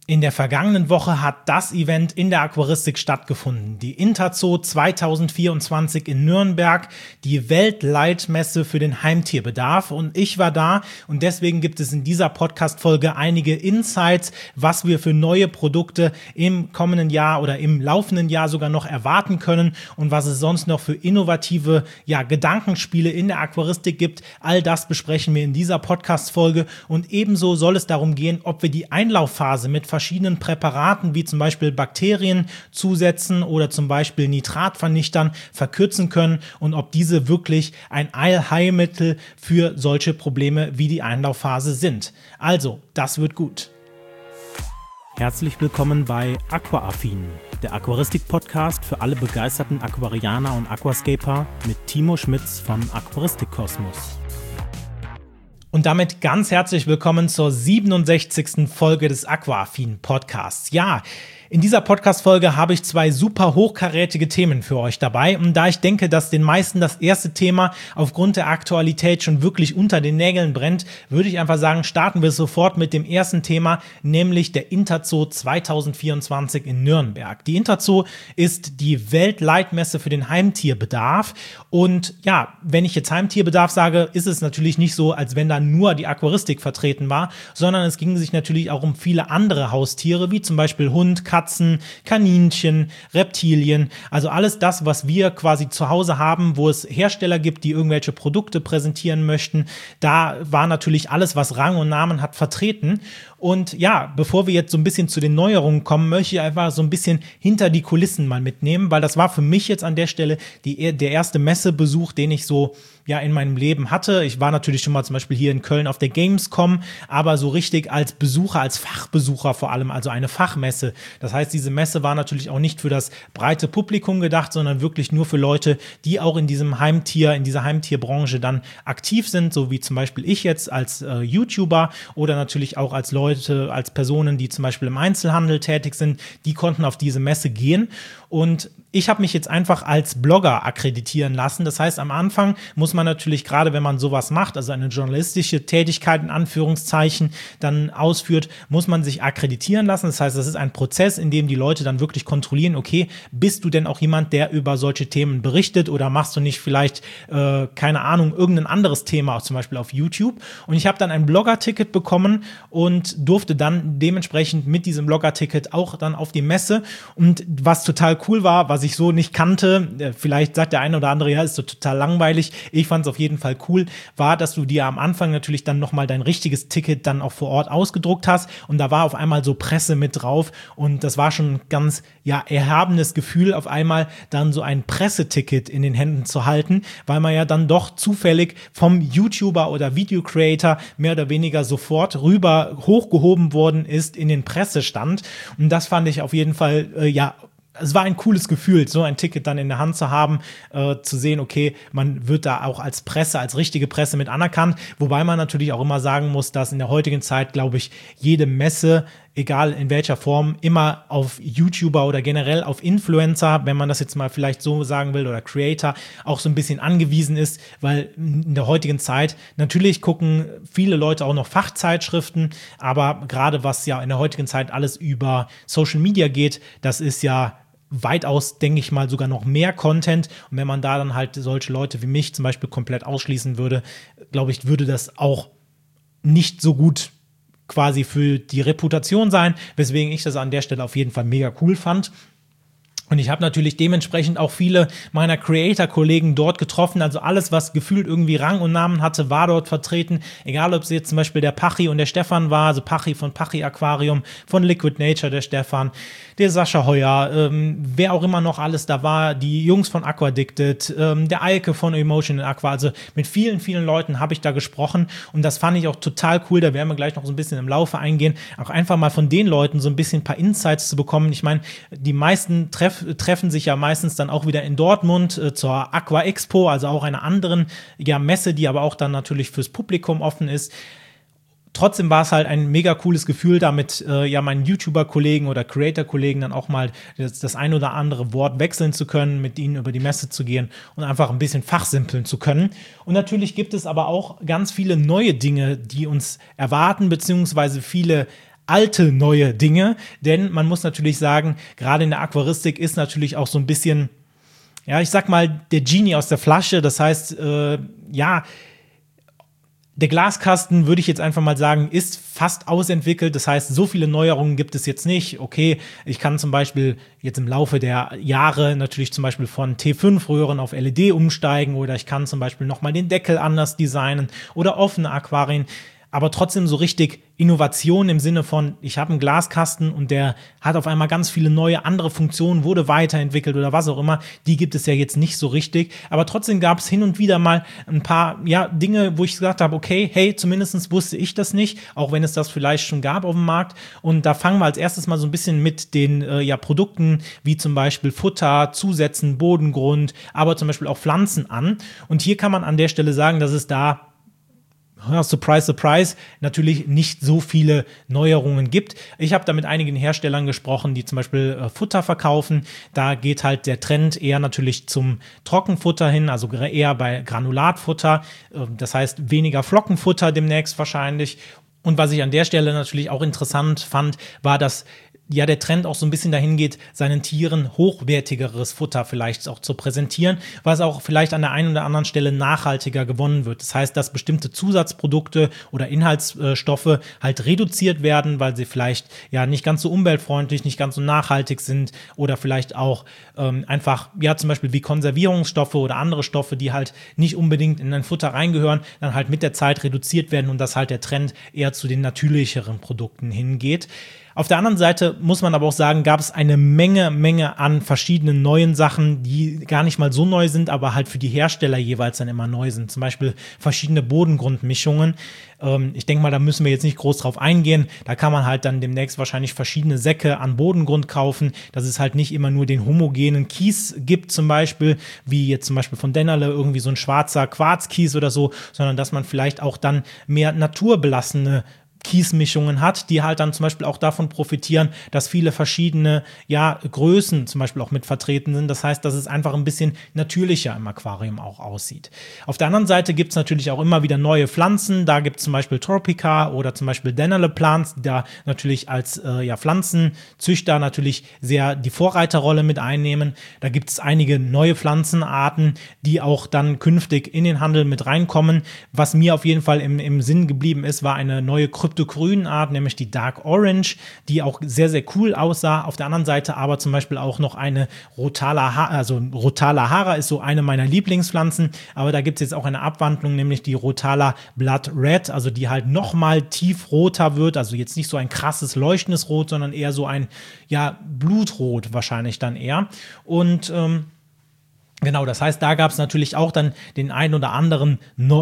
In der vergangenen Woche hat das Event in der Aquaristik stattgefunden. Die Interzoo 2024 in Nürnberg, die Weltleitmesse für den Heimtierbedarf. Und ich war da und deswegen gibt es in dieser Podcast-Folge einige Insights, was wir für neue Produkte im kommenden Jahr oder im laufenden Jahr sogar noch erwarten können und was es sonst noch für innovative Gedankenspiele in der Aquaristik gibt. All das besprechen wir in dieser Podcast-Folge und ebenso soll es darum gehen, ob wir die Einlaufphase mit verschiedenen Präparaten wie zum Beispiel Bakterien zusetzen oder zum Beispiel Nitratvernichtern verkürzen können und ob diese wirklich ein Allheilmittel für solche Probleme wie die Einlaufphase sind. Also, das wird gut. Herzlich willkommen bei Aquaaffin, der Aquaristik-Podcast für alle begeisterten Aquarianer und Aquascaper mit Timo Schmitz von Aquaristik-Kosmos. Und damit ganz herzlich willkommen zur 67. Folge des Aquaaffin Podcasts. Ja, in dieser Podcast-Folge habe ich zwei super hochkarätige Themen für euch dabei. Und da ich denke, dass den meisten das erste Thema aufgrund der Aktualität schon wirklich unter den Nägeln brennt, würde ich einfach sagen, starten wir sofort mit dem ersten Thema, nämlich der Interzoo 2024 in Nürnberg. Die Interzoo ist die Weltleitmesse für den Heimtierbedarf. Und ja, wenn ich jetzt Heimtierbedarf sage, ist es natürlich nicht so, als wenn da nur die Aquaristik vertreten war, sondern es ging sich natürlich auch um viele andere Haustiere, wie zum Beispiel Hund, Katzen, Kaninchen, Reptilien, also alles das, was wir quasi zu Hause haben, wo es Hersteller gibt, die irgendwelche Produkte präsentieren möchten. Da war natürlich alles, was Rang und Namen hat, vertreten. Und ja, bevor wir jetzt so ein bisschen zu den Neuerungen kommen, möchte ich einfach so ein bisschen hinter die Kulissen mal mitnehmen, weil das war für mich jetzt an der Stelle der erste Messebesuch, den ich so in meinem Leben hatte. Ich war natürlich schon mal zum Beispiel hier in Köln auf der Gamescom, aber so richtig als Besucher, als Fachbesucher vor allem, also eine Fachmesse. Das heißt, diese Messe war natürlich auch nicht für das breite Publikum gedacht, sondern wirklich nur für Leute, die auch in dieser Heimtierbranche dann aktiv sind, so wie zum Beispiel ich jetzt als YouTuber oder natürlich auch als Leute, als Personen, die zum Beispiel im Einzelhandel tätig sind, die konnten auf diese Messe gehen. Und ich habe mich jetzt einfach als Blogger akkreditieren lassen. Das heißt, am Anfang muss man natürlich, gerade wenn man sowas macht, also eine journalistische Tätigkeit in Anführungszeichen dann ausführt, muss man sich akkreditieren lassen. Das heißt, das ist ein Prozess, in dem die Leute dann wirklich kontrollieren, okay, bist du denn auch jemand, der über solche Themen berichtet oder machst du nicht vielleicht, keine Ahnung, irgendein anderes Thema, zum Beispiel auf YouTube. Und ich habe dann ein Blogger-Ticket bekommen und durfte dann dementsprechend mit diesem Blogger-Ticket auch dann auf die Messe. Und was total cool war, was ich so nicht kannte, vielleicht sagt der eine oder andere, ja, ist so total langweilig, ich fand es auf jeden Fall cool, war, dass du dir am Anfang natürlich dann nochmal dein richtiges Ticket dann auch vor Ort ausgedruckt hast und da war auf einmal so Presse mit drauf und das war schon ein ganz, erhabenes Gefühl, auf einmal dann so ein Presseticket in den Händen zu halten, weil man ja dann doch zufällig vom YouTuber oder Video-Creator mehr oder weniger sofort rüber hochgehoben worden ist in den Pressestand und das fand ich auf jeden Fall, es war ein cooles Gefühl, so ein Ticket dann in der Hand zu haben, zu sehen, okay, man wird da auch als Presse, als richtige Presse mit anerkannt, wobei man natürlich auch immer sagen muss, dass in der heutigen Zeit, glaube ich, jede Messe, egal in welcher Form, immer auf YouTuber oder generell auf Influencer, wenn man das jetzt mal vielleicht so sagen will, oder Creator, auch so ein bisschen angewiesen ist, weil in der heutigen Zeit, natürlich gucken viele Leute auch noch Fachzeitschriften, aber gerade was ja in der heutigen Zeit alles über Social Media geht, das ist ja weitaus, denke ich mal, sogar noch mehr Content. Und wenn man da dann halt solche Leute wie mich zum Beispiel komplett ausschließen würde, glaube ich, würde das auch nicht so gut quasi für die Reputation sein, weswegen ich das an der Stelle auf jeden Fall mega cool fand. Und ich habe natürlich dementsprechend auch viele meiner Creator-Kollegen dort getroffen. Also alles, was gefühlt irgendwie Rang und Namen hatte, war dort vertreten. Egal, ob es jetzt zum Beispiel der Pachi und der Stefan war, also Pachi von Pachi Aquarium, von Liquid Nature der Stefan, der Sascha Heuer, wer auch immer noch alles da war, die Jungs von Aquadicted, der Eike von Emotion in Aqua. Also mit vielen, vielen Leuten habe ich da gesprochen. Und das fand ich auch total cool. Da werden wir gleich noch so ein bisschen im Laufe eingehen. Auch einfach mal von den Leuten so ein bisschen ein paar Insights zu bekommen. Ich meine, die meisten treffen sich ja meistens dann auch wieder in Dortmund zur Aqua Expo, also auch einer anderen Messe, die aber auch dann natürlich fürs Publikum offen ist. Trotzdem war es halt ein mega cooles Gefühl, da mit meinen YouTuber-Kollegen oder Creator-Kollegen dann auch mal das ein oder andere Wort wechseln zu können, mit ihnen über die Messe zu gehen und einfach ein bisschen fachsimpeln zu können. Und natürlich gibt es aber auch ganz viele neue Dinge, die uns erwarten, beziehungsweise viele alte, neue Dinge, denn man muss natürlich sagen, gerade in der Aquaristik ist natürlich auch so ein bisschen, ja, ich sag mal, der Genie aus der Flasche, das heißt, der Glaskasten, würde ich jetzt einfach mal sagen, ist fast ausentwickelt. Das heißt, so viele Neuerungen gibt es jetzt nicht. Okay, ich kann zum Beispiel jetzt im Laufe der Jahre natürlich zum Beispiel von T5-Röhren auf LED umsteigen oder ich kann zum Beispiel nochmal den Deckel anders designen oder offene Aquarien. Aber trotzdem so richtig Innovation im Sinne von, ich habe einen Glaskasten und der hat auf einmal ganz viele neue andere Funktionen, wurde weiterentwickelt oder was auch immer, die gibt es ja jetzt nicht so richtig. Aber trotzdem gab es hin und wieder mal ein paar Dinge, wo ich gesagt habe, okay, hey, zumindest wusste ich das nicht, auch wenn es das vielleicht schon gab auf dem Markt. Und da fangen wir als erstes mal so ein bisschen mit den Produkten, wie zum Beispiel Futter, Zusätzen, Bodengrund, aber zum Beispiel auch Pflanzen an. Und hier kann man an der Stelle sagen, dass es da surprise, surprise, natürlich nicht so viele Neuerungen gibt. Ich habe da mit einigen Herstellern gesprochen, die zum Beispiel Futter verkaufen. Da geht halt der Trend eher natürlich zum Trockenfutter hin, also eher bei Granulatfutter. Das heißt weniger Flockenfutter demnächst wahrscheinlich. Und was ich an der Stelle natürlich auch interessant fand, war, dass der Trend auch so ein bisschen dahin geht, seinen Tieren hochwertigeres Futter vielleicht auch zu präsentieren, was auch vielleicht an der einen oder anderen Stelle nachhaltiger gewonnen wird. Das heißt, dass bestimmte Zusatzprodukte oder Inhaltsstoffe halt reduziert werden, weil sie vielleicht nicht ganz so umweltfreundlich, nicht ganz so nachhaltig sind oder vielleicht auch einfach, zum Beispiel wie Konservierungsstoffe oder andere Stoffe, die halt nicht unbedingt in ein Futter reingehören, dann halt mit der Zeit reduziert werden und dass halt der Trend eher zu den natürlicheren Produkten hingeht. Auf der anderen Seite muss man aber auch sagen, gab es eine Menge an verschiedenen neuen Sachen, die gar nicht mal so neu sind, aber halt für die Hersteller jeweils dann immer neu sind. Zum Beispiel verschiedene Bodengrundmischungen. Ich denke mal, da müssen wir jetzt nicht groß drauf eingehen. Da kann man halt dann demnächst wahrscheinlich verschiedene Säcke an Bodengrund kaufen, dass es halt nicht immer nur den homogenen Kies gibt zum Beispiel, wie jetzt zum Beispiel von Dennerle irgendwie so ein schwarzer Quarzkies oder so, sondern dass man vielleicht auch dann mehr naturbelassene Kiesmischungen hat, die halt dann zum Beispiel auch davon profitieren, dass viele verschiedene Größen zum Beispiel auch mit vertreten sind. Das heißt, dass es einfach ein bisschen natürlicher im Aquarium auch aussieht. Auf der anderen Seite gibt es natürlich auch immer wieder neue Pflanzen. Da gibt es zum Beispiel Tropica oder zum Beispiel Dennerle Plants, die da natürlich als Pflanzenzüchter natürlich sehr die Vorreiterrolle mit einnehmen. Da gibt es einige neue Pflanzenarten, die auch dann künftig in den Handel mit reinkommen. Was mir auf jeden Fall im Sinn geblieben ist, war eine neue Kryptogrün-Art, nämlich die Dark Orange, die auch sehr, sehr cool aussah. Auf der anderen Seite aber zum Beispiel auch noch eine Rotala ist so eine meiner Lieblingspflanzen, aber da gibt es jetzt auch eine Abwandlung, nämlich die Rotala Blood Red, also die halt nochmal tiefroter wird, also jetzt nicht so ein krasses leuchtendes Rot, sondern eher so ein, Blutrot wahrscheinlich dann eher. Und genau, das heißt, da gab es natürlich auch dann die ein oder andere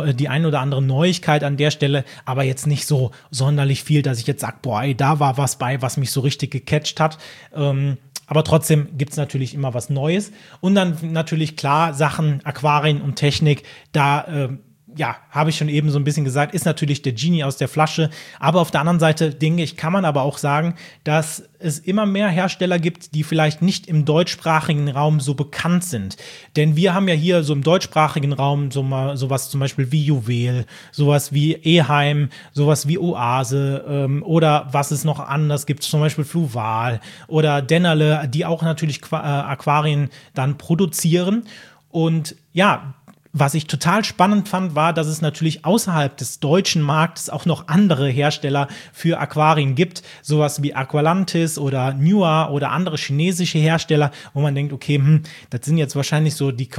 Neuigkeit an der Stelle, aber jetzt nicht so sonderlich viel, dass ich jetzt sage, da war was bei, was mich so richtig gecatcht hat. Aber trotzdem gibt es natürlich immer was Neues. Und dann natürlich klar, Sachen, Aquarien und Technik, da habe ich schon eben so ein bisschen gesagt, ist natürlich der Genie aus der Flasche. Aber auf der anderen Seite, denke ich, kann man aber auch sagen, dass es immer mehr Hersteller gibt, die vielleicht nicht im deutschsprachigen Raum so bekannt sind. Denn wir haben ja hier so im deutschsprachigen Raum sowas zum Beispiel wie Juwel, sowas wie Eheim, sowas wie Oase oder was es noch anders gibt, zum Beispiel Fluval oder Dennerle, die auch natürlich Aquarien dann produzieren. Und was ich total spannend fand, war, dass es natürlich außerhalb des deutschen Marktes auch noch andere Hersteller für Aquarien gibt, sowas wie Aqualantis oder Nua oder andere chinesische Hersteller, wo man denkt, okay, das sind jetzt wahrscheinlich so die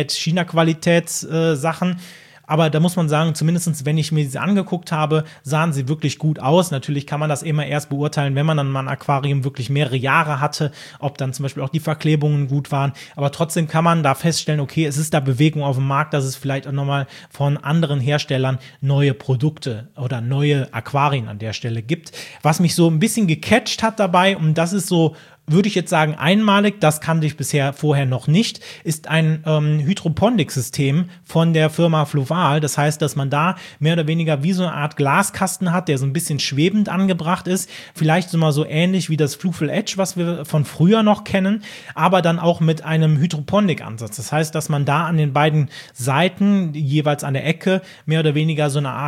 China-Qualitäts-Sachen. Aber da muss man sagen, zumindest wenn ich mir diese angeguckt habe, sahen sie wirklich gut aus. Natürlich kann man das immer erst beurteilen, wenn man dann mal ein Aquarium wirklich mehrere Jahre hatte, ob dann zum Beispiel auch die Verklebungen gut waren. Aber trotzdem kann man da feststellen, okay, es ist da Bewegung auf dem Markt, dass es vielleicht auch nochmal von anderen Herstellern neue Produkte oder neue Aquarien an der Stelle gibt. Was mich so ein bisschen gecatcht hat dabei, und das ist so, würde ich jetzt sagen, einmalig, das kannte ich vorher noch nicht, ist ein Hydroponik-System von der Firma Fluval. Das heißt, dass man da mehr oder weniger wie so eine Art Glaskasten hat, der so ein bisschen schwebend angebracht ist. Vielleicht so mal so ähnlich wie das Flufel Edge, was wir von früher noch kennen, aber dann auch mit einem Hydroponik-Ansatz. Das heißt, dass man da an den beiden Seiten, jeweils an der Ecke, mehr oder weniger so eine Art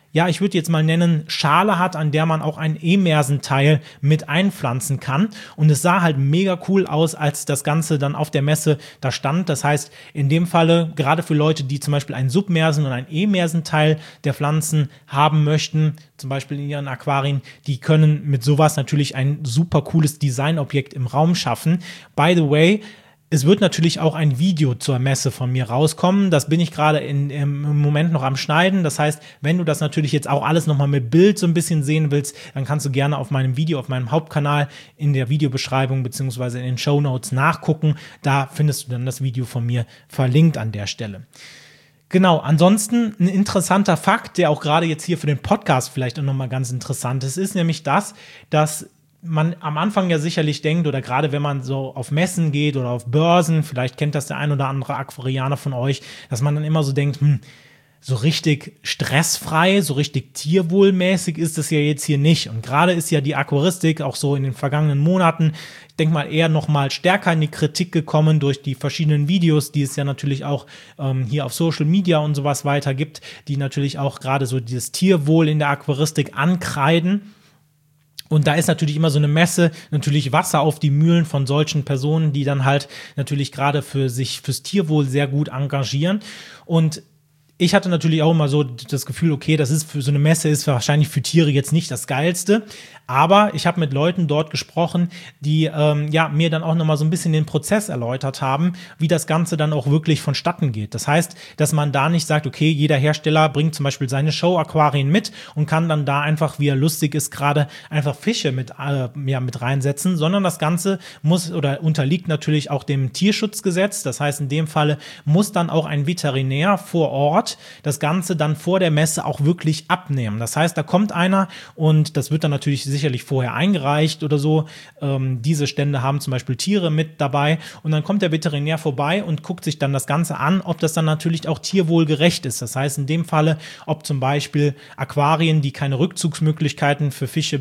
ja, ich würde jetzt mal nennen, Schale hat, an der man auch ein Emersenteil mit einpflanzen kann. Und es sah halt mega cool aus, als das Ganze dann auf der Messe da stand. Das heißt, in dem Falle, gerade für Leute, die zum Beispiel ein Submersen und ein Emersenteil der Pflanzen haben möchten, zum Beispiel in ihren Aquarien, die können mit sowas natürlich ein super cooles Designobjekt im Raum schaffen. By the way, es wird natürlich auch ein Video zur Messe von mir rauskommen. Das bin ich gerade im Moment noch am Schneiden. Das heißt, wenn du das natürlich jetzt auch alles nochmal mit Bild so ein bisschen sehen willst, dann kannst du gerne auf meinem Video, auf meinem Hauptkanal in der Videobeschreibung beziehungsweise in den Shownotes nachgucken. Da findest du dann das Video von mir verlinkt an der Stelle. Genau, ansonsten ein interessanter Fakt, der auch gerade jetzt hier für den Podcast vielleicht auch nochmal ganz interessant ist nämlich das, dass man am Anfang ja sicherlich denkt, oder gerade wenn man so auf Messen geht oder auf Börsen, vielleicht kennt das der ein oder andere Aquarianer von euch, dass man dann immer so denkt, so richtig stressfrei, so richtig tierwohlmäßig ist es ja jetzt hier nicht. Und gerade ist ja die Aquaristik auch so in den vergangenen Monaten, ich denke mal, eher noch mal stärker in die Kritik gekommen durch die verschiedenen Videos, die es ja natürlich auch hier auf Social Media und sowas weiter gibt, die natürlich auch gerade so dieses Tierwohl in der Aquaristik ankreiden. Und da ist natürlich immer so eine Messe, natürlich Wasser auf die Mühlen von solchen Personen, die dann halt natürlich gerade fürs Tierwohl sehr gut engagieren. Und ich hatte natürlich auch immer so das Gefühl, okay, das ist für so eine Messe ist wahrscheinlich für Tiere jetzt nicht das Geilste. Aber ich habe mit Leuten dort gesprochen, die mir dann auch nochmal so ein bisschen den Prozess erläutert haben, wie das Ganze dann auch wirklich vonstatten geht. Das heißt, dass man da nicht sagt, okay, jeder Hersteller bringt zum Beispiel seine Show-Aquarien mit und kann dann da einfach, wie er lustig ist, gerade einfach Fische mit reinsetzen, sondern das Ganze muss oder unterliegt natürlich auch dem Tierschutzgesetz. Das heißt, in dem Falle muss dann auch ein Veterinär vor Ort das Ganze dann vor der Messe auch wirklich abnehmen. Das heißt, da kommt einer und das wird dann natürlich sicherlich vorher eingereicht oder so. Diese Stände haben zum Beispiel Tiere mit dabei und dann kommt der Veterinär vorbei und guckt sich dann das Ganze an, ob das dann natürlich auch tierwohlgerecht ist. Das heißt in dem Falle, ob zum Beispiel Aquarien, die keine Rückzugsmöglichkeiten für Fische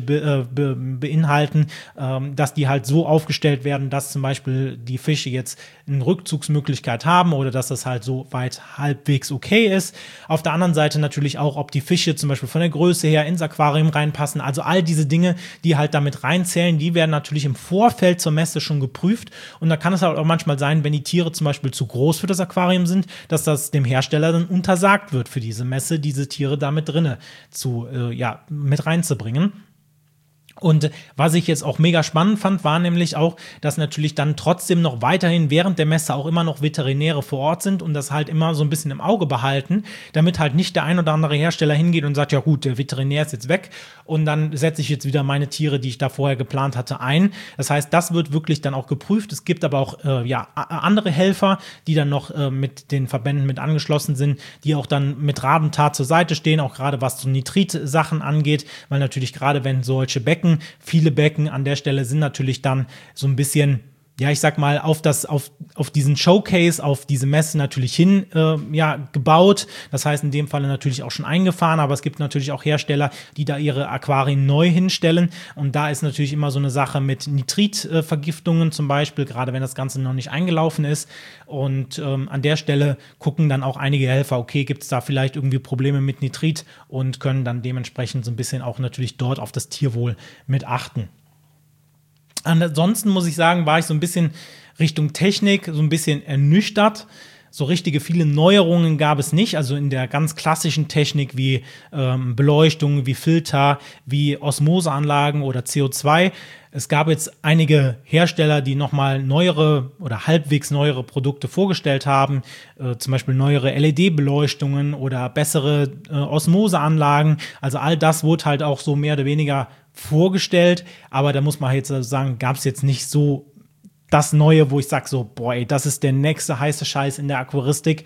beinhalten, dass die halt so aufgestellt werden, dass zum Beispiel die Fische jetzt eine Rückzugsmöglichkeit haben oder dass das halt so weit halbwegs okay ist. Auf der anderen Seite natürlich auch, ob die Fische zum Beispiel von der Größe her ins Aquarium reinpassen. Also all diese Dinge, die halt damit reinzählen, die werden natürlich im Vorfeld zur Messe schon geprüft. Und da kann es halt auch manchmal sein, wenn die Tiere zum Beispiel zu groß für das Aquarium sind, dass das dem Hersteller dann untersagt wird für diese Messe, diese Tiere da mit drinne mit reinzubringen. Und was ich jetzt auch mega spannend fand, war nämlich auch, dass natürlich dann trotzdem noch weiterhin während der Messe auch immer noch Veterinäre vor Ort sind und das halt immer so ein bisschen im Auge behalten, damit halt nicht der ein oder andere Hersteller hingeht und sagt, ja gut, der Veterinär ist jetzt weg und dann setze ich jetzt wieder meine Tiere, die ich da vorher geplant hatte, ein. Das heißt, das wird wirklich dann auch geprüft. Es gibt aber auch andere Helfer, die dann noch mit den Verbänden mit angeschlossen sind, die auch dann mit Rat und Tat zur Seite stehen, auch gerade was so Nitrit-Sachen angeht, weil natürlich gerade wenn solche viele Becken an der Stelle sind natürlich dann so ein bisschen, ja, ich sag mal, auf diesen Showcase, auf diese Messe natürlich hin gebaut. Das heißt, in dem Falle natürlich auch schon eingefahren, aber es gibt natürlich auch Hersteller, die da ihre Aquarien neu hinstellen. Und da ist natürlich immer so eine Sache mit Nitritvergiftungen zum Beispiel, gerade wenn das Ganze noch nicht eingelaufen ist. Und an der Stelle gucken dann auch einige Helfer, okay, gibt es da vielleicht irgendwie Probleme mit Nitrit und können dann dementsprechend so ein bisschen auch natürlich dort auf das Tierwohl mit achten. Ansonsten muss ich sagen, war ich so ein bisschen Richtung Technik, so ein bisschen ernüchtert. So richtige viele Neuerungen gab es nicht, also in der ganz klassischen Technik wie Beleuchtung, wie Filter, wie Osmoseanlagen oder CO2. Es gab jetzt einige Hersteller, die nochmal neuere oder halbwegs neuere Produkte vorgestellt haben, zum Beispiel neuere LED-Beleuchtungen oder bessere Osmoseanlagen. Also all das wurde halt auch so mehr oder weniger vorgestellt, aber da muss man jetzt sagen, gab es jetzt nicht so das Neue, wo ich sage so, boah, ey, das ist der nächste heiße Scheiß in der Aquaristik.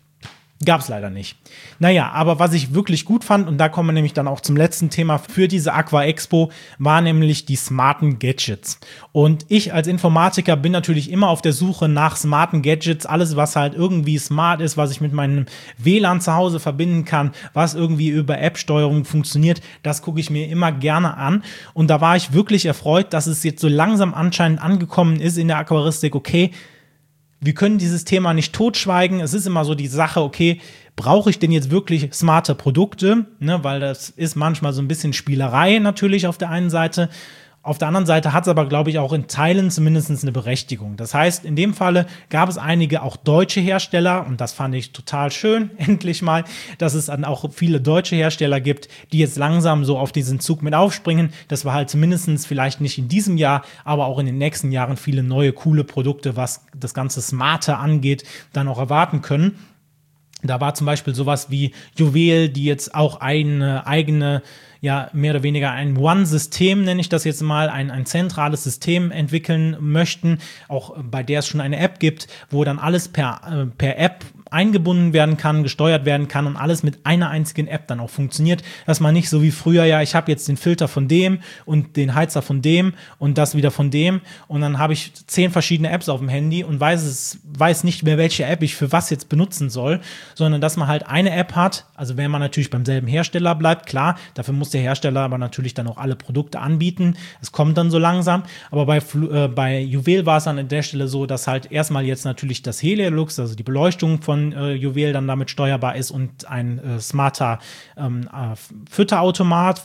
Gab es leider nicht. Naja, aber was ich wirklich gut fand, und da kommen wir nämlich dann auch zum letzten Thema für diese Aqua Expo, war nämlich die smarten Gadgets. Und ich als Informatiker bin natürlich immer auf der Suche nach smarten Gadgets, alles was halt irgendwie smart ist, was ich mit meinem WLAN zu Hause verbinden kann, was irgendwie über App-Steuerung funktioniert, das gucke ich mir immer gerne an. Und da war ich wirklich erfreut, dass es jetzt so langsam anscheinend angekommen ist in der Aquaristik, okay, wir können dieses Thema nicht totschweigen. Es ist immer so die Sache, okay, brauche ich denn jetzt wirklich smarte Produkte? Ne, weil das ist manchmal so ein bisschen Spielerei natürlich auf der einen Seite. Auf der anderen Seite hat es aber, glaube ich, auch in Teilen zumindest eine Berechtigung. Das heißt, in dem Falle gab es einige auch deutsche Hersteller und das fand ich total schön, endlich mal, dass es dann auch viele deutsche Hersteller gibt, die jetzt langsam so auf diesen Zug mit aufspringen, dass wir halt zumindest vielleicht nicht in diesem Jahr, aber auch in den nächsten Jahren viele neue, coole Produkte, was das ganze Smarte angeht, dann auch erwarten können. Da war zum Beispiel sowas wie Juwel, die jetzt auch eine eigene, ja, mehr oder weniger ein One-System, nenne ich das jetzt mal, ein zentrales System entwickeln möchten, auch bei der es schon eine App gibt, wo dann alles per App eingebunden werden kann, gesteuert werden kann und alles mit einer einzigen App dann auch funktioniert, dass man nicht so wie früher, ja, ich habe jetzt den Filter von dem und den Heizer von dem und das wieder von dem und dann habe ich 10 verschiedene Apps auf dem Handy und weiß nicht mehr, welche App ich für was jetzt benutzen soll, sondern dass man halt eine App hat, also wenn man natürlich beim selben Hersteller bleibt, klar, dafür muss der Hersteller aber natürlich dann auch alle Produkte anbieten, es kommt dann so langsam, aber bei Juwel war es dann an der Stelle so, dass halt erstmal jetzt natürlich das Helilux, also die Beleuchtung von Juwel dann damit steuerbar ist und ein smarter Futterautomat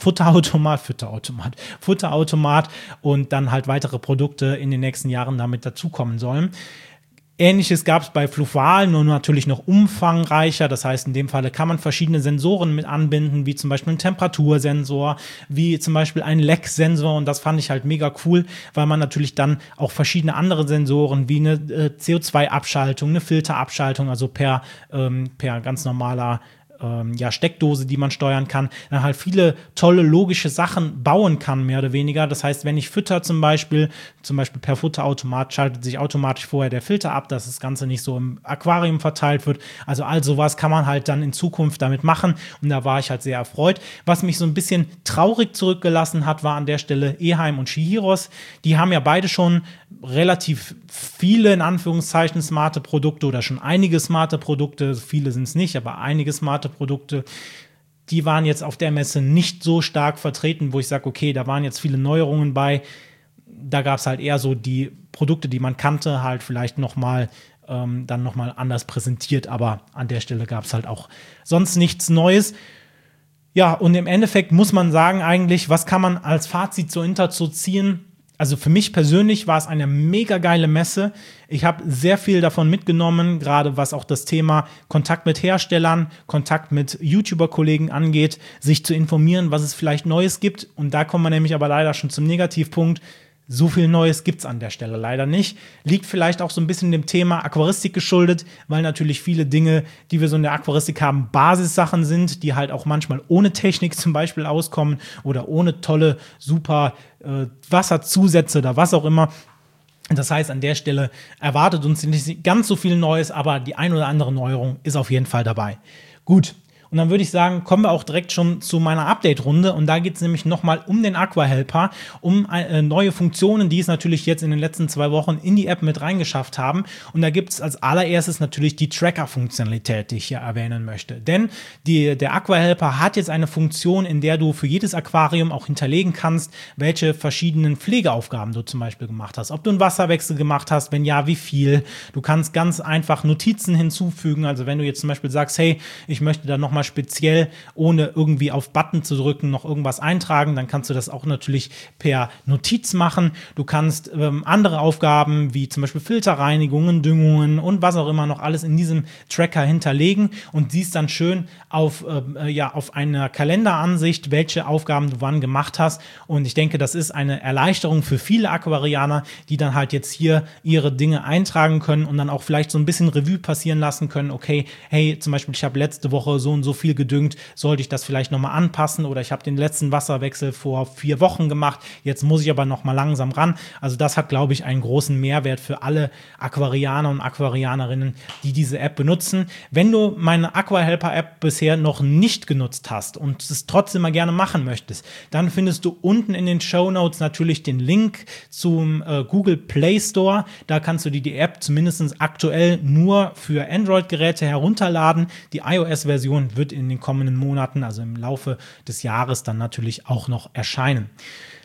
und dann halt weitere Produkte in den nächsten Jahren damit dazukommen sollen. Ähnliches gab es bei Fluval, nur natürlich noch umfangreicher. Das heißt, in dem Falle kann man verschiedene Sensoren mit anbinden, wie zum Beispiel einen Temperatursensor, wie zum Beispiel einen Leck-Sensor. Und das fand ich halt mega cool, weil man natürlich dann auch verschiedene andere Sensoren wie eine CO2-Abschaltung, eine Filterabschaltung, also per ganz normaler Steckdose, die man steuern kann, dann halt viele tolle logische Sachen bauen kann, mehr oder weniger. Das heißt, wenn ich fütter zum Beispiel per Futterautomat, schaltet sich automatisch vorher der Filter ab, dass das Ganze nicht so im Aquarium verteilt wird. Also all sowas kann man halt dann in Zukunft damit machen und da war ich halt sehr erfreut. Was mich so ein bisschen traurig zurückgelassen hat, war an der Stelle Eheim und Shihiros. Die haben ja beide schon relativ viele, in Anführungszeichen, smarte Produkte oder schon einige smarte Produkte. Viele sind es nicht, aber einige smarte Produkte. Die waren jetzt auf der Messe nicht so stark vertreten, wo ich sage, okay, da waren jetzt viele Neuerungen bei. Da gab es halt eher so die Produkte, die man kannte, halt vielleicht dann nochmal anders präsentiert. Aber an der Stelle gab es halt auch sonst nichts Neues. Ja, und im Endeffekt muss man sagen eigentlich, was kann man als Fazit zur Interzoo ziehen? Also für mich persönlich war es eine mega geile Messe. Ich habe sehr viel davon mitgenommen, gerade was auch das Thema Kontakt mit Herstellern, Kontakt mit YouTuber-Kollegen angeht, sich zu informieren, was es vielleicht Neues gibt. Und da kommen wir nämlich aber leider schon zum Negativpunkt. So viel Neues gibt's an der Stelle leider nicht. Liegt vielleicht auch so ein bisschen dem Thema Aquaristik geschuldet, weil natürlich viele Dinge, die wir so in der Aquaristik haben, Basissachen sind, die halt auch manchmal ohne Technik zum Beispiel auskommen oder ohne tolle, super Wasserzusätze oder was auch immer. Das heißt, an der Stelle erwartet uns nicht ganz so viel Neues, aber die ein oder andere Neuerung ist auf jeden Fall dabei. Gut. Und dann würde ich sagen, kommen wir auch direkt schon zu meiner Update-Runde. Und da geht es nämlich nochmal um den Aquahelper, um neue Funktionen, die es natürlich jetzt in den letzten 2 Wochen in die App mit reingeschafft haben. Und da gibt es als allererstes natürlich die Tracker-Funktionalität, die ich hier erwähnen möchte. Denn der Aquahelper hat jetzt eine Funktion, in der du für jedes Aquarium auch hinterlegen kannst, welche verschiedenen Pflegeaufgaben du zum Beispiel gemacht hast. Ob du einen Wasserwechsel gemacht hast, wenn ja, wie viel. Du kannst ganz einfach Notizen hinzufügen. Also wenn du jetzt zum Beispiel sagst, hey, ich möchte da nochmal speziell, ohne irgendwie auf Button zu drücken, noch irgendwas eintragen, dann kannst du das auch natürlich per Notiz machen. Du kannst andere Aufgaben, wie zum Beispiel Filterreinigungen, Düngungen und was auch immer noch alles in diesem Tracker hinterlegen und siehst dann schön auf einer Kalenderansicht, welche Aufgaben du wann gemacht hast. Und ich denke, das ist eine Erleichterung für viele Aquarianer, die dann halt jetzt hier ihre Dinge eintragen können und dann auch vielleicht so ein bisschen Revue passieren lassen können. Okay, hey, zum Beispiel, ich habe letzte Woche so und so viel gedüngt, sollte ich das vielleicht nochmal anpassen oder ich habe den letzten Wasserwechsel vor 4 Wochen gemacht, jetzt muss ich aber nochmal langsam ran. Also das hat, glaube ich, einen großen Mehrwert für alle Aquarianer und Aquarianerinnen, die diese App benutzen. Wenn du meine Aquahelper-App bisher noch nicht genutzt hast und es trotzdem mal gerne machen möchtest, dann findest du unten in den Shownotes natürlich den Link zum Google Play Store. Da kannst du dir die App zumindest aktuell nur für Android-Geräte herunterladen. Die iOS-Version wird in den kommenden Monaten, also im Laufe des Jahres, dann natürlich auch noch erscheinen.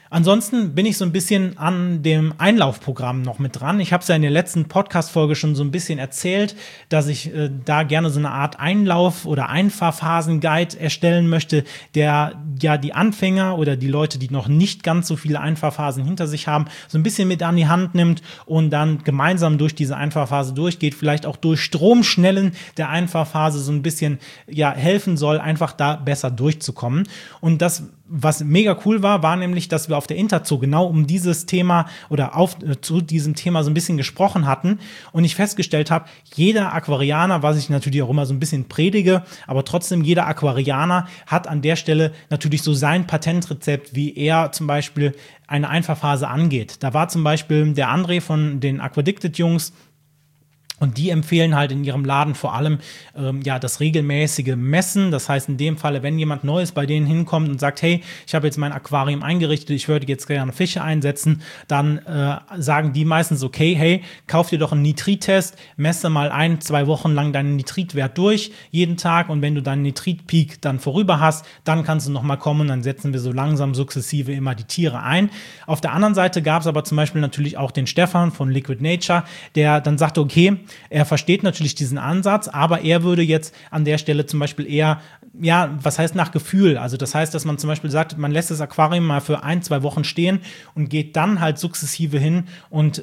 Ansonsten bin ich so ein bisschen an dem Einlaufprogramm noch mit dran. Ich habe es ja in der letzten Podcast-Folge schon so ein bisschen erzählt, dass ich da gerne so eine Art Einlauf- oder Einfahrphasen-Guide erstellen möchte, der ja die Anfänger oder die Leute, die noch nicht ganz so viele Einfahrphasen hinter sich haben, so ein bisschen mit an die Hand nimmt und dann gemeinsam durch diese Einfahrphase durchgeht, vielleicht auch durch Stromschnellen der Einfahrphase so ein bisschen ja helfen soll, einfach da besser durchzukommen. Und das, was mega cool war nämlich, dass wir auf der Interzoo genau um dieses Thema oder zu diesem Thema so ein bisschen gesprochen hatten und ich festgestellt habe, jeder Aquarianer, was ich natürlich auch immer so ein bisschen predige, aber trotzdem jeder Aquarianer hat an der Stelle natürlich so sein Patentrezept, wie er zum Beispiel eine Einfahrphase angeht. Da war zum Beispiel der André von den Aquadicted-Jungs. Und die empfehlen halt in ihrem Laden vor allem das regelmäßige Messen. Das heißt in dem Falle, wenn jemand Neues bei denen hinkommt und sagt, hey, ich habe jetzt mein Aquarium eingerichtet, ich würde jetzt gerne Fische einsetzen, dann sagen die meistens, okay, hey, kauf dir doch einen Nitrittest, messe mal 1-2 Wochen lang deinen Nitritwert durch, jeden Tag. Und wenn du deinen Nitritpeak dann vorüber hast, dann kannst du nochmal kommen, dann setzen wir so langsam sukzessive immer die Tiere ein. Auf der anderen Seite gab es aber zum Beispiel natürlich auch den Stefan von Liquid Nature, der dann sagte, okay, er versteht natürlich diesen Ansatz, aber er würde jetzt an der Stelle zum Beispiel eher, ja, was heißt nach Gefühl? Also das heißt, dass man zum Beispiel sagt, man lässt das Aquarium mal für 1-2 Wochen stehen und geht dann halt sukzessive hin und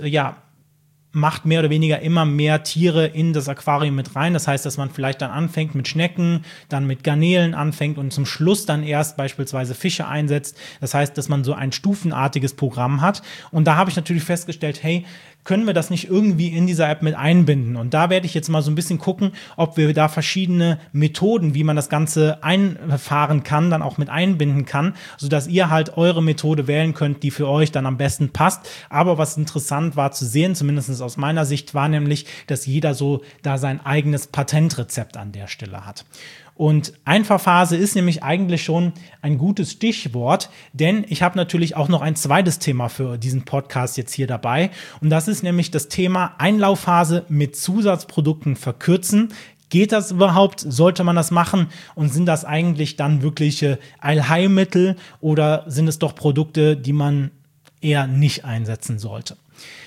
macht mehr oder weniger immer mehr Tiere in das Aquarium mit rein. Das heißt, dass man vielleicht dann anfängt mit Schnecken, dann mit Garnelen anfängt und zum Schluss dann erst beispielsweise Fische einsetzt. Das heißt, dass man so ein stufenartiges Programm hat. Und da habe ich natürlich festgestellt, hey, können wir das nicht irgendwie in dieser App mit einbinden? Und da werde ich jetzt mal so ein bisschen gucken, ob wir da verschiedene Methoden, wie man das Ganze einfahren kann, dann auch mit einbinden kann, sodass ihr halt eure Methode wählen könnt, die für euch dann am besten passt. Aber was interessant war zu sehen, zumindest aus meiner Sicht, war nämlich, dass jeder so da sein eigenes Patentrezept an der Stelle hat. Und Einfahrphase ist nämlich eigentlich schon ein gutes Stichwort, denn ich habe natürlich auch noch ein zweites Thema für diesen Podcast jetzt hier dabei. Und das ist nämlich das Thema Einlaufphase mit Zusatzprodukten verkürzen. Geht das überhaupt? Sollte man das machen? Und sind das eigentlich dann wirkliche Allheilmittel oder sind es doch Produkte, die man eher nicht einsetzen sollte?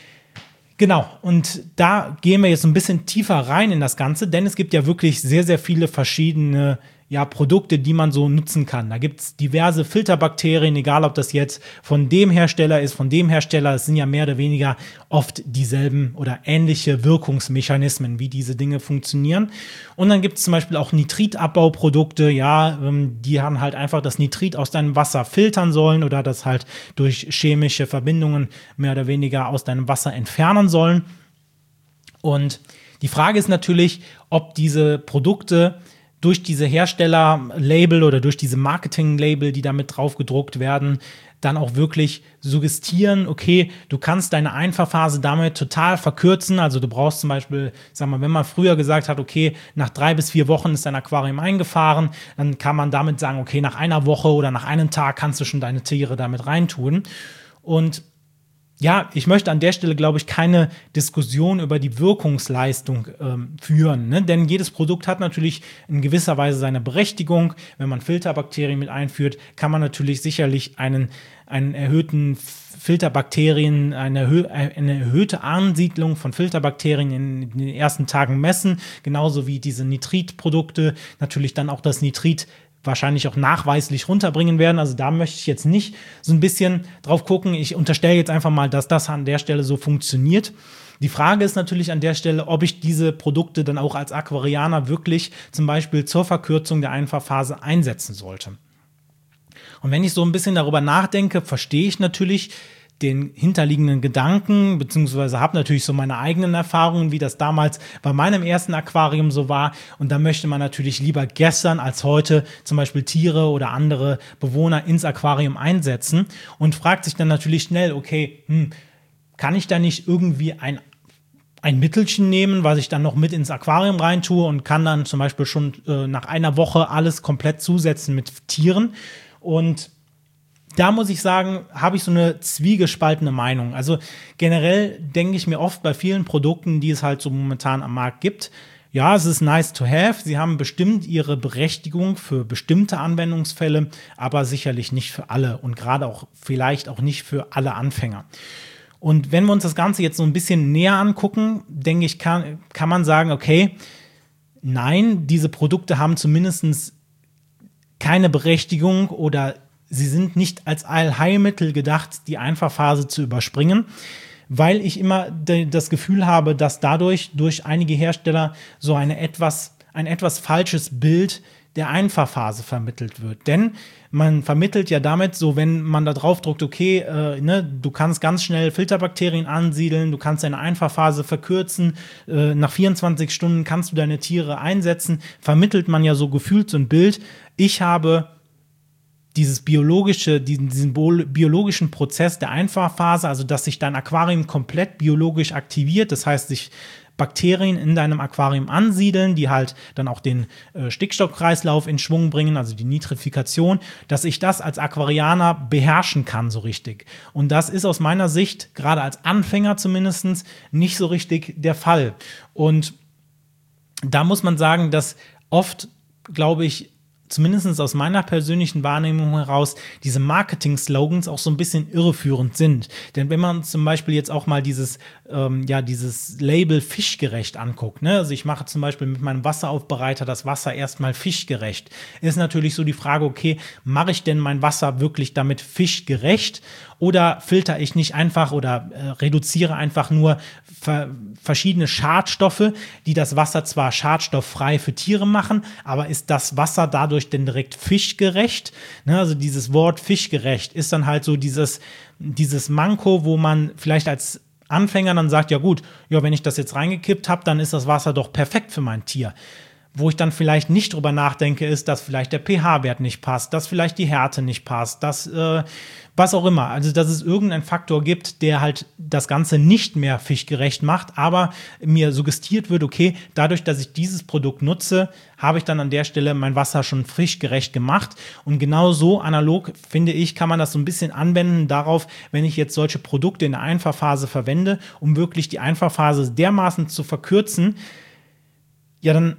Genau, und da gehen wir jetzt ein bisschen tiefer rein in das Ganze, denn es gibt ja wirklich sehr, sehr viele verschiedene Produkte, die man so nutzen kann. Da gibt es diverse Filterbakterien, egal ob das jetzt von dem Hersteller ist, von dem Hersteller. Es sind ja mehr oder weniger oft dieselben oder ähnliche Wirkungsmechanismen, wie diese Dinge funktionieren. Und dann gibt es zum Beispiel auch Nitritabbauprodukte, die haben halt einfach das Nitrit aus deinem Wasser filtern sollen oder das halt durch chemische Verbindungen mehr oder weniger aus deinem Wasser entfernen sollen. Und die Frage ist natürlich, ob diese Produkte durch diese Hersteller-Label oder durch diese Marketing-Label, die damit drauf gedruckt werden, dann auch wirklich suggestieren, okay, du kannst deine Einfahrphase damit total verkürzen. Also du brauchst zum Beispiel, sag mal, wenn man früher gesagt hat, okay, nach 3 bis 4 Wochen ist dein Aquarium eingefahren, dann kann man damit sagen, okay, nach einer Woche oder nach einem Tag kannst du schon deine Tiere damit reintun. Und ja, ich möchte an der Stelle, glaube ich, keine Diskussion über die Wirkungsleistung führen, ne? Denn jedes Produkt hat natürlich in gewisser Weise seine Berechtigung. Wenn man Filterbakterien mit einführt, kann man natürlich sicherlich einen erhöhten Filterbakterien, eine erhöhte Ansiedlung von Filterbakterien in den ersten Tagen messen, genauso wie diese Nitritprodukte natürlich dann auch das Nitrit wahrscheinlich auch nachweislich runterbringen werden. Also da möchte ich jetzt nicht so ein bisschen drauf gucken. Ich unterstelle jetzt einfach mal, dass das an der Stelle so funktioniert. Die Frage ist natürlich an der Stelle, ob ich diese Produkte dann auch als Aquarianer wirklich zum Beispiel zur Verkürzung der Einfahrphase einsetzen sollte. Und wenn ich so ein bisschen darüber nachdenke, verstehe ich natürlich den hinterliegenden Gedanken, beziehungsweise habe natürlich so meine eigenen Erfahrungen, wie das damals bei meinem ersten Aquarium so war. Und da möchte man natürlich lieber gestern als heute zum Beispiel Tiere oder andere Bewohner ins Aquarium einsetzen und fragt sich dann natürlich schnell, okay, kann ich da nicht irgendwie ein Mittelchen nehmen, was ich dann noch mit ins Aquarium reintue und kann dann zum Beispiel schon nach einer Woche alles komplett zusetzen mit Tieren. Und da muss ich sagen, habe ich so eine zwiegespaltene Meinung. Also generell denke ich mir oft bei vielen Produkten, die es halt so momentan am Markt gibt, Ja, es ist nice to have. Sie haben bestimmt ihre Berechtigung für bestimmte Anwendungsfälle, aber sicherlich nicht für alle und gerade auch vielleicht auch nicht für alle Anfänger. Und wenn wir uns das Ganze jetzt so ein bisschen näher angucken, denke ich, kann man sagen, okay, nein, diese Produkte haben zumindest keine Berechtigung oder sie sind nicht als Allheilmittel gedacht, die Einfachphase zu überspringen, weil ich immer das Gefühl habe, dass dadurch durch einige Hersteller so ein etwas falsches Bild der Einfachphase vermittelt wird. Denn man vermittelt ja damit so, wenn man da drauf drückt, okay, du kannst ganz schnell Filterbakterien ansiedeln, du kannst deine Einfachphase verkürzen, nach 24 Stunden kannst du deine Tiere einsetzen, vermittelt man ja so gefühlt so ein Bild. Ich habe diesen biologischen Prozess der Einfachphase, also dass sich dein Aquarium komplett biologisch aktiviert, das heißt, sich Bakterien in deinem Aquarium ansiedeln, die halt dann auch den Stickstoffkreislauf in Schwung bringen, also die Nitrifikation, dass ich das als Aquarianer beherrschen kann so richtig. Und das ist aus meiner Sicht, gerade als Anfänger zumindest, nicht so richtig der Fall. Und da muss man sagen, dass oft, glaube ich, zumindest aus meiner persönlichen Wahrnehmung heraus, diese Marketing-Slogans auch so ein bisschen irreführend sind. Denn wenn man zum Beispiel jetzt auch mal dieses Label fischgerecht anguckt, ne? Also ich mache zum Beispiel mit meinem Wasseraufbereiter das Wasser erstmal fischgerecht, ist natürlich so die Frage, okay, mache ich denn mein Wasser wirklich damit fischgerecht oder filter ich nicht einfach oder reduziere einfach nur verschiedene Schadstoffe, die das Wasser zwar schadstofffrei für Tiere machen, aber ist das Wasser dadurch denn direkt fischgerecht? Ne, also dieses Wort fischgerecht ist dann halt so dieses Manko, wo man vielleicht als Anfänger dann sagt, ja gut, ja, wenn ich das jetzt reingekippt habe, dann ist das Wasser doch perfekt für mein Tier. Wo ich dann vielleicht nicht drüber nachdenke, ist, dass vielleicht der pH-Wert nicht passt, dass vielleicht die Härte nicht passt, dass was auch immer. Also, dass es irgendeinen Faktor gibt, der halt das Ganze nicht mehr fischgerecht macht, aber mir suggestiert wird, okay, dadurch, dass ich dieses Produkt nutze, habe ich dann an der Stelle mein Wasser schon fischgerecht gemacht. Und genau so analog, finde ich, kann man das so ein bisschen anwenden darauf, wenn ich jetzt solche Produkte in der Einfachphase verwende, um wirklich die Einfachphase dermaßen zu verkürzen, ja, dann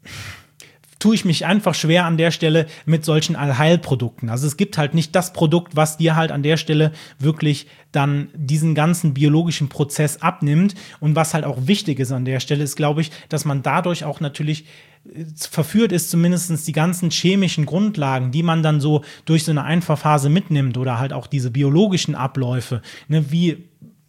tue ich mich einfach schwer an der Stelle mit solchen Allheilprodukten. Also es gibt halt nicht das Produkt, was dir halt an der Stelle wirklich dann diesen ganzen biologischen Prozess abnimmt. Und was halt auch wichtig ist an der Stelle, ist, glaube ich, dass man dadurch auch natürlich verführt ist, zumindest die ganzen chemischen Grundlagen, die man dann so durch so eine Einfachphase mitnimmt oder halt auch diese biologischen Abläufe, ne, wie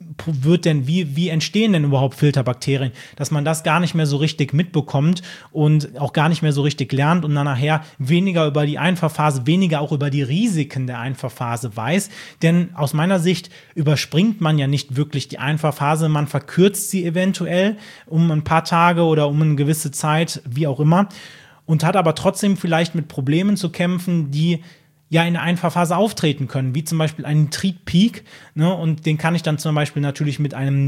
entstehen denn überhaupt Filterbakterien, dass man das gar nicht mehr so richtig mitbekommt und auch gar nicht mehr so richtig lernt und dann nachher weniger über die Einfachphase, weniger auch über die Risiken der Einfachphase weiß, denn aus meiner Sicht überspringt man ja nicht wirklich die Einfachphase, man verkürzt sie eventuell um ein paar Tage oder um eine gewisse Zeit, wie auch immer, und hat aber trotzdem vielleicht mit Problemen zu kämpfen, die ja in der Einfachphase auftreten können, wie zum Beispiel ein Nitritpeak, ne, und den kann ich dann zum Beispiel natürlich mit einem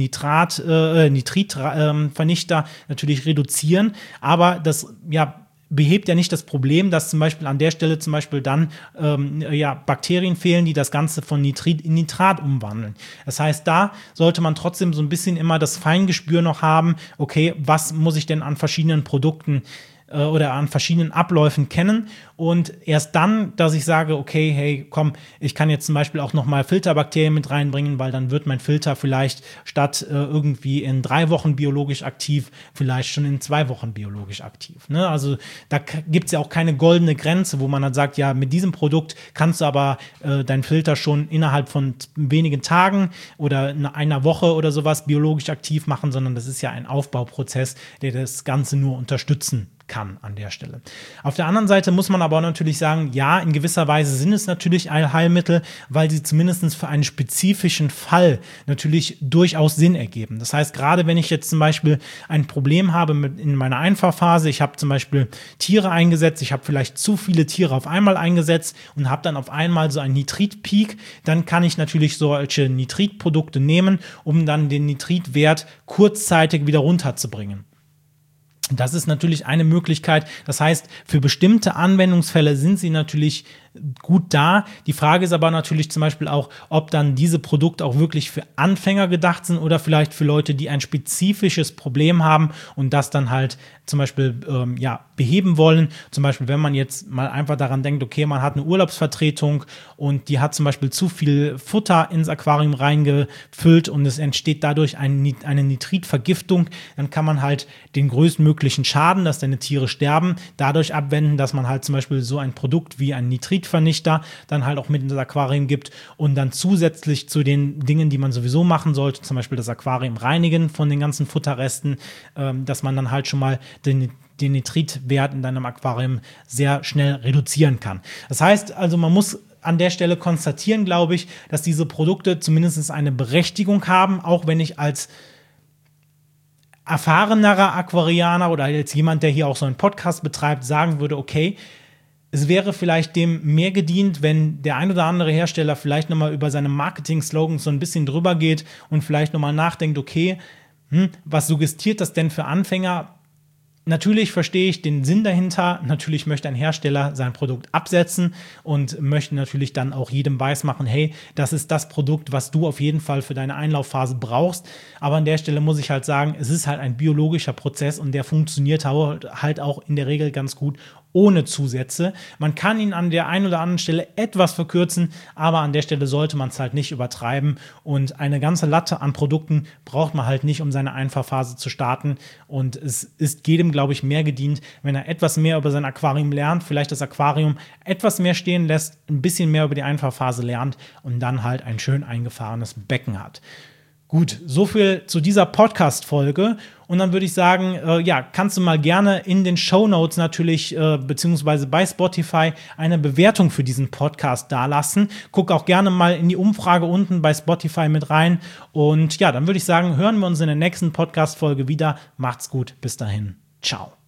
Nitritvernichter natürlich reduzieren, aber das behebt ja nicht das Problem, dass zum Beispiel an der Stelle zum Beispiel dann Bakterien fehlen, die das Ganze von Nitrit in Nitrat umwandeln. Das heißt, da sollte man trotzdem so ein bisschen immer das Feingespür noch haben, okay, was muss ich denn an verschiedenen Produkten oder an verschiedenen Abläufen kennen und erst dann, dass ich sage, okay, hey, komm, ich kann jetzt zum Beispiel auch nochmal Filterbakterien mit reinbringen, weil dann wird mein Filter vielleicht statt irgendwie in 3 Wochen biologisch aktiv, vielleicht schon in 2 Wochen biologisch aktiv. Ne? Also da gibt es ja auch keine goldene Grenze, wo man dann sagt, ja, mit diesem Produkt kannst du aber deinen Filter schon innerhalb von wenigen Tagen oder einer Woche oder sowas biologisch aktiv machen, sondern das ist ja ein Aufbauprozess, der das Ganze nur unterstützen kann an der Stelle. Auf der anderen Seite muss man aber natürlich sagen, ja, in gewisser Weise sind es natürlich Allheilmittel, weil sie zumindest für einen spezifischen Fall natürlich durchaus Sinn ergeben. Das heißt, gerade wenn ich jetzt zum Beispiel ein Problem habe in meiner Einfachphase, ich habe zum Beispiel Tiere eingesetzt, ich habe vielleicht zu viele Tiere auf einmal eingesetzt und habe dann auf einmal so einen Nitritpeak, dann kann ich natürlich solche Nitritprodukte nehmen, um dann den Nitritwert kurzzeitig wieder runterzubringen. Das ist natürlich eine Möglichkeit. Das heißt, für bestimmte Anwendungsfälle sind sie natürlich gut da. Die Frage ist aber natürlich zum Beispiel auch, ob dann diese Produkte auch wirklich für Anfänger gedacht sind oder vielleicht für Leute, die ein spezifisches Problem haben und das dann halt zum Beispiel beheben wollen. Zum Beispiel, wenn man jetzt mal einfach daran denkt, okay, man hat eine Urlaubsvertretung und die hat zum Beispiel zu viel Futter ins Aquarium reingefüllt und es entsteht dadurch eine Nitritvergiftung, dann kann man halt den größtmöglichen Schaden, dass deine Tiere sterben, dadurch abwenden, dass man halt zum Beispiel so ein Produkt wie ein Nitritvernichter dann halt auch mit in das Aquarium gibt und dann zusätzlich zu den Dingen, die man sowieso machen sollte, zum Beispiel das Aquarium reinigen von den ganzen Futterresten, dass man dann halt schon mal den Nitritwert in deinem Aquarium sehr schnell reduzieren kann. Das heißt also, man muss an der Stelle konstatieren, glaube ich, dass diese Produkte zumindest eine Berechtigung haben, auch wenn ich als erfahrenerer Aquarianer oder als jemand, der hier auch so einen Podcast betreibt, sagen würde, okay, es wäre vielleicht dem mehr gedient, wenn der ein oder andere Hersteller vielleicht nochmal über seine Marketing-Slogans so ein bisschen drüber geht und vielleicht nochmal nachdenkt, okay, was suggestiert das denn für Anfänger? Natürlich verstehe ich den Sinn dahinter. Natürlich möchte ein Hersteller sein Produkt absetzen und möchte natürlich dann auch jedem weismachen, hey, das ist das Produkt, was du auf jeden Fall für deine Einlaufphase brauchst. Aber an der Stelle muss ich halt sagen, es ist halt ein biologischer Prozess und der funktioniert halt auch in der Regel ganz gut ohne Zusätze. Man kann ihn an der einen oder anderen Stelle etwas verkürzen, aber an der Stelle sollte man es halt nicht übertreiben und eine ganze Latte an Produkten braucht man halt nicht, um seine Einfahrphase zu starten und es ist jedem, glaube ich, mehr gedient, wenn er etwas mehr über sein Aquarium lernt, vielleicht das Aquarium etwas mehr stehen lässt, ein bisschen mehr über die Einfahrphase lernt und dann halt ein schön eingefahrenes Becken hat. Gut, so viel zu dieser Podcast-Folge. Und dann würde ich sagen, kannst du mal gerne in den Shownotes natürlich, beziehungsweise bei Spotify, eine Bewertung für diesen Podcast dalassen. Guck auch gerne mal in die Umfrage unten bei Spotify mit rein. Und ja, dann würde ich sagen, hören wir uns in der nächsten Podcast-Folge wieder. Macht's gut, bis dahin. Ciao.